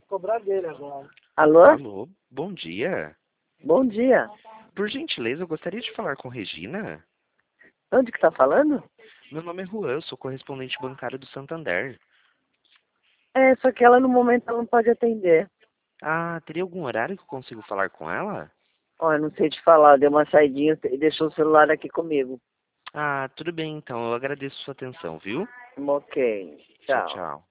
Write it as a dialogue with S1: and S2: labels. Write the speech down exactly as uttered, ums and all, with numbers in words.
S1: cobrar dele agora.
S2: Alô?
S3: Alô, bom dia.
S2: Bom dia.
S3: Por gentileza, eu gostaria de falar com Regina.
S2: Onde que tá falando?
S3: Meu nome é Juan, eu sou correspondente bancário do Santander.
S2: É, só que ela no momento ela não pode atender.
S3: Ah, teria algum horário que eu consigo falar com ela?
S2: Ó, eu não sei te falar, deu uma saidinha e deixou o celular aqui comigo.
S3: Ah, tudo bem então, eu agradeço sua atenção, viu?
S2: Ok,
S3: Tchau,
S2: tchau.
S3: tchau.